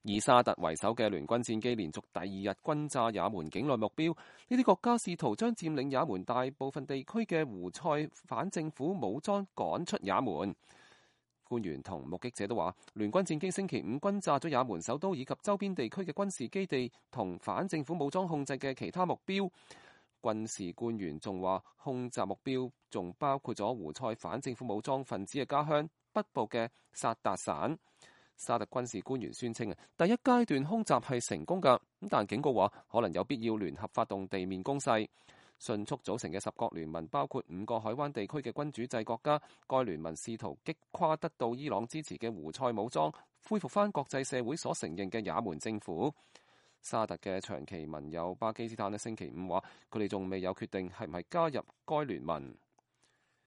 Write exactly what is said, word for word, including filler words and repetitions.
以沙特為首嘅聯軍戰機連續第二日轟炸也門境內目標，呢啲國家試圖將佔領也門大部分地區嘅胡塞反政府武裝趕出也門。官員同目擊者都話，聯軍戰機星期五轟炸咗也門首都以及周邊地區嘅軍事基地同反政府武裝控制嘅其他目標。軍事官員仲話，空襲目標仲包括咗胡塞反政府武裝分子嘅家鄉北部嘅薩達省。沙特軍事官員宣稱啊，第一階段空襲係成功㗎，咁但警告話可能有必要聯合發動地面攻勢。迅速組成嘅十國聯盟包括五個海灣地區嘅君主制國家，該聯盟試圖擊垮得到伊朗支持嘅胡塞武裝，恢復返國際社會所承認嘅也門政府。沙特嘅長期盟友巴基斯坦喺星期五話，佢哋仲未有決定係唔係加入該聯盟。